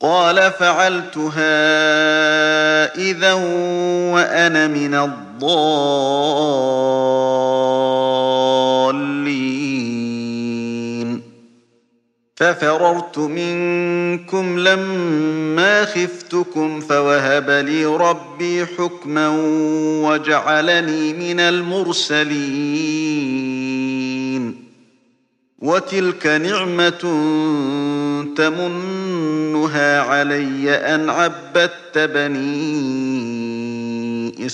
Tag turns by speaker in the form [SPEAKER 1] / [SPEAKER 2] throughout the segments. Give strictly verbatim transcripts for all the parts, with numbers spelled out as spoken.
[SPEAKER 1] قال فعلتها إذا وأنا من الضالين ففررت منكم لما خفتكم فوهب لي ربي حكما وجعلني من المرسلين وتلك نعمة تمنها علي أن عبدت بني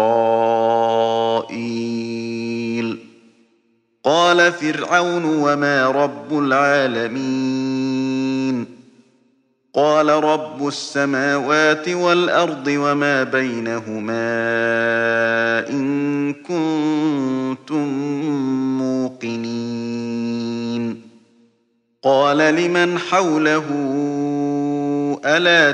[SPEAKER 1] إسرائيل قال فرعون وما رب العالمين قال رب السماوات والأرض وما بينهما إن كنتم موقنين قال لمن حوله ألا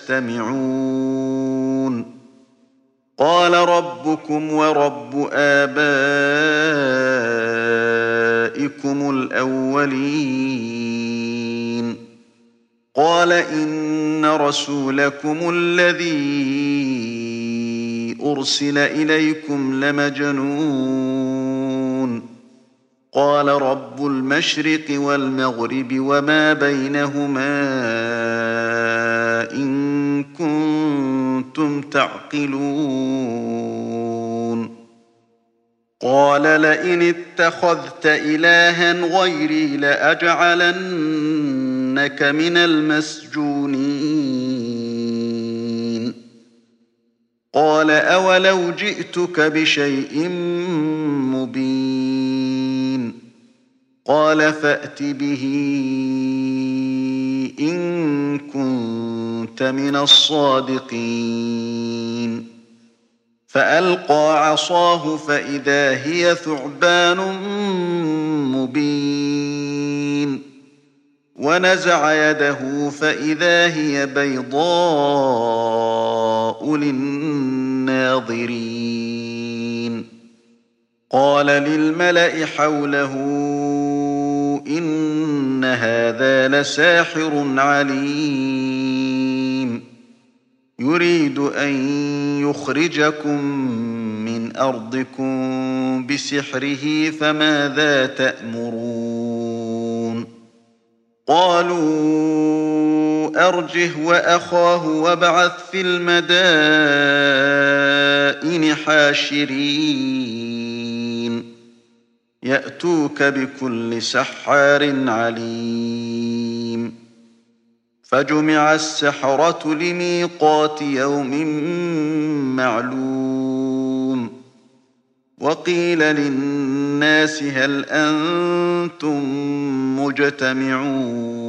[SPEAKER 1] تستمعون قال ربكم ورب آبائكم الأولين قال إن رسولكم الذي أرسل إليكم لمجنون قال رب المشرق والمغرب وما بينهما إن كنتم تعقلون قال لئن اتخذت إلها غيري لأجعلنك من المسجونين قال أولو جئتك بشيء مبين قال فأت به إن كنت من الصادقين فألقى عصاه فإذا هي ثعبان مبين ونزع يده فإذا هي بيضاء للناظرين قال للملأ حوله إن هذا لساحر عليم يريد أن يخرجكم من أرضكم بسحره فماذا تأمرون قالوا أرجه وأخاه وابعث في المدائن حاشرين يأتوك بكل سحار عليم فجمع السحرة لميقات يوم معلوم وقيل للناس هل أنتم مجتمعون